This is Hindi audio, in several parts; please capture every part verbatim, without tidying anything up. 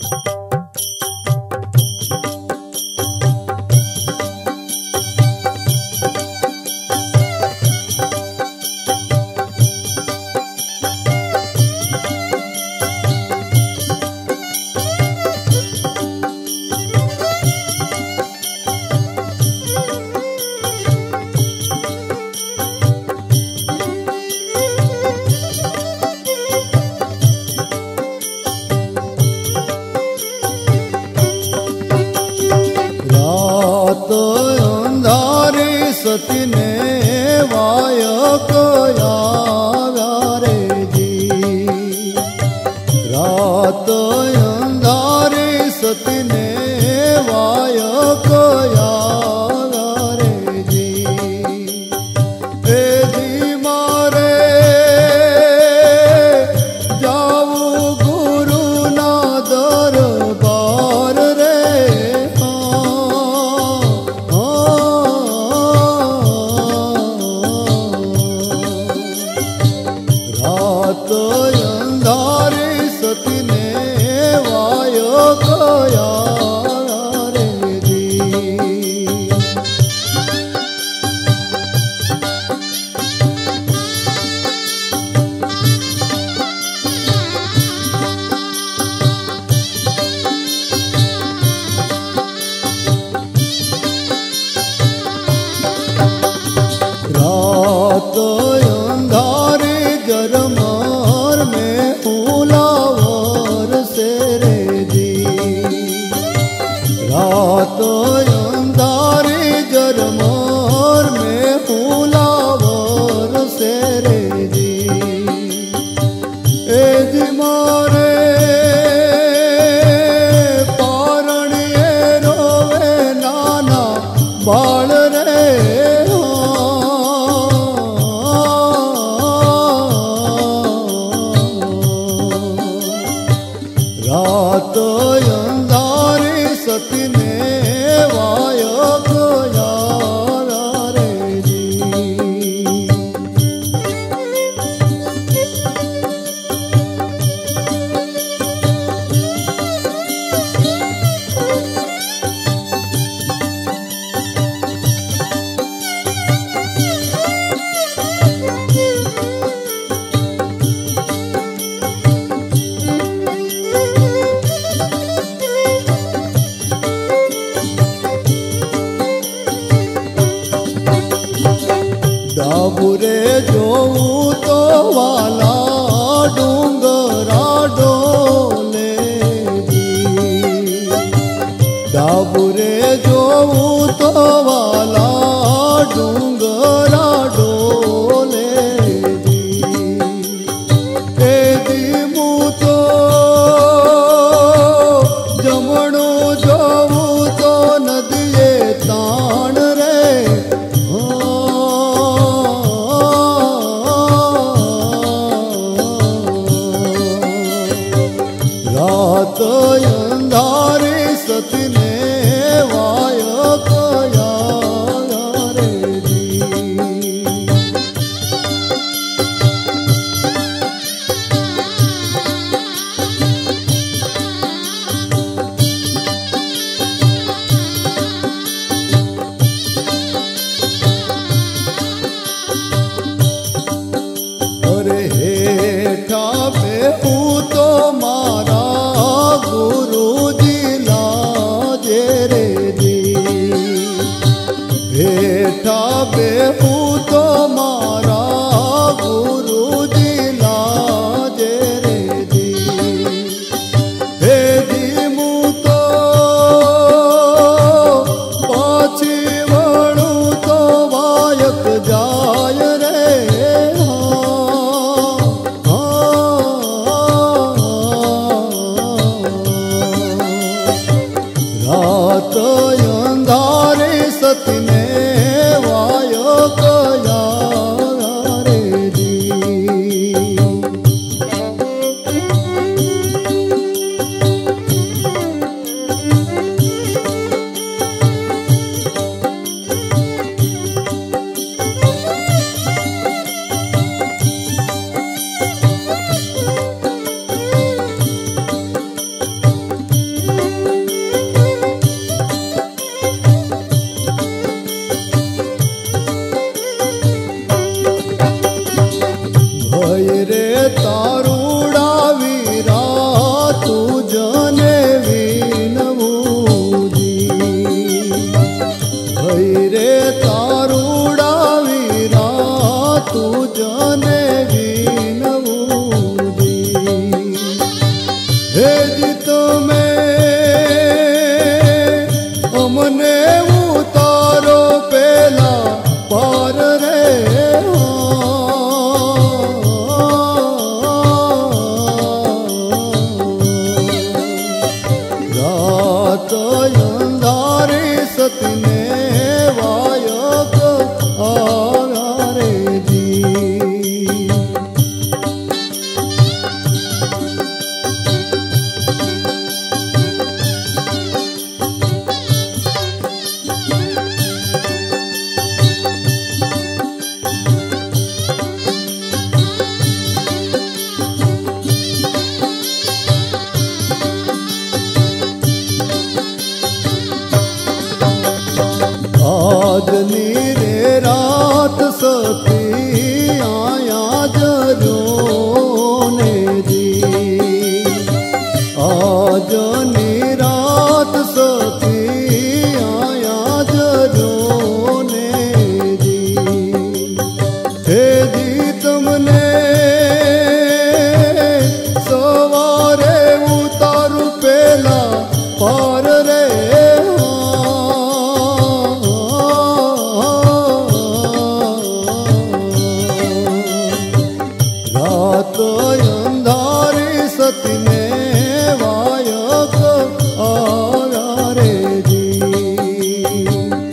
सती ने वायक आव्या रे जी। रात अंधारी सती ने वायक आव्या रे जी। ए जी मारे जाऊ गुरु ना दरबार रे। अंधारी सती ने वायक आव्या रे जी। रात अंधारी जरमार में फूलावर से रे जी। रात अंधारी जरमार में फूलावर से रे जी। ए जी मारे पारणिए रोवे नाना बाल रे। रात अंधारी सती ने वायक आव्या रे जी। डाबुरे जोऊ तो वाला डूंगरा डोले जी। डाबुरे जोऊ तो वाला डूंगरा डोले जी। ए जी मुँह तो जमणो जोऊ तो नदिये ताण रे। रात अंधारी सती ने वायक आव्या रे जी। अरे हेठा बेहू तो मारा गुरु जी लाजे रे जी। हेठा बेहू तो मारा गुरु जी लाजे रे जी। हे जी मुँह तो पाछी वणु तो वायक जाय रे। रात अंधारी सती ने वायक आव्या रे जी। हे जी તમે અમને ઉતારો પેલા પાર રે રાત અંધારી સતને વાયક આવ્યા રે જી આજની રે રાત સતી આયા જજો ને જી આજની રાત સતી આયા જજો ને જી હે જી તમને સવારે ઉતારું પેલા પાર રે અંધારી સતને વાયક આવ્યા રે જી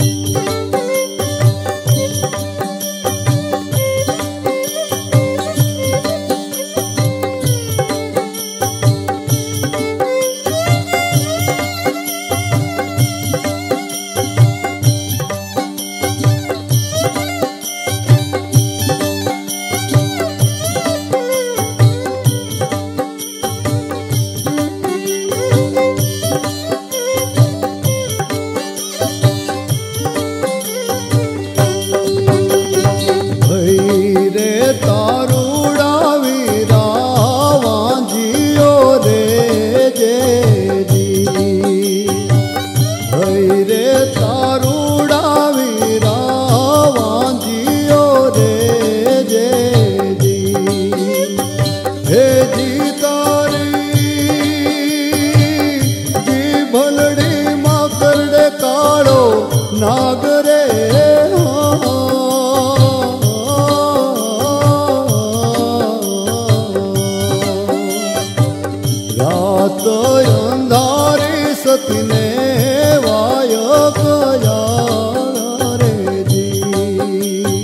નાગરે રાત અંધારી સતને વાયક આવ્યા રે જી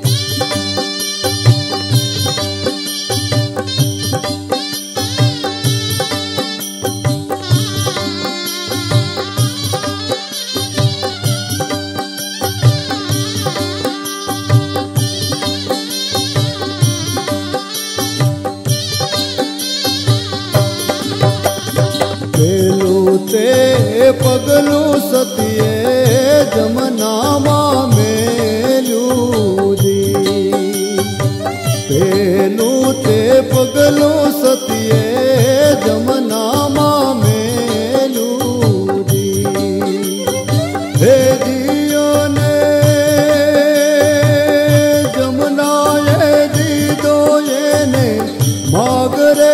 તે પગલું સતીએ જમનામાં મેલ્યું જી પેલું તે પગલું સતીએ જમનામાં મેલ્યું જી હે જીઓને જમનાએ દીધો એને માગરે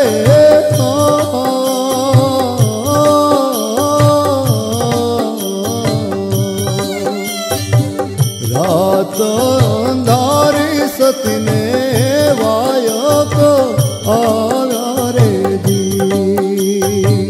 રાત અંધારી સતને વાયક આવ્યા રે જી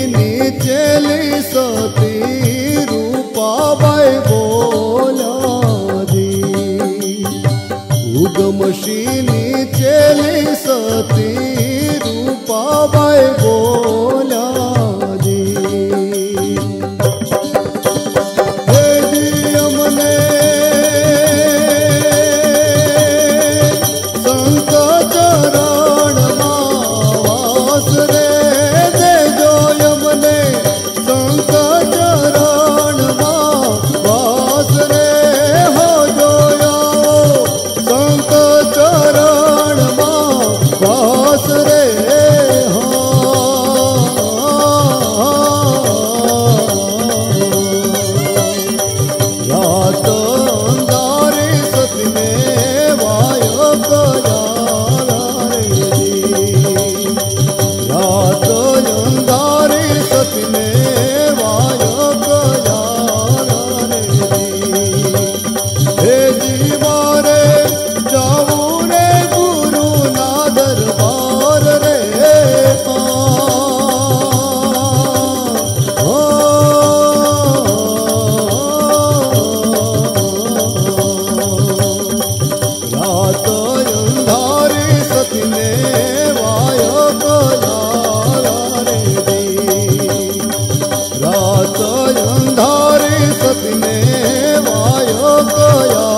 नीचेली सती रूपाबाई बोला दी। उगमशी नीचेली सती रूपाबाई बोला दी। हे जी अमने संत चरण वास रे देजो यमने संत चरण वास रे हो जो आओ संत चरण वास रे रात अंधारी सती में वायो कया रे जी। रात अंधारी सती में वायो कया रे जी। हे जी मारे जाऊं रे गुरु ना दरबार रे रात अंधारी सती में वायो कया रे जी। रात अंधारी सती में वायो कया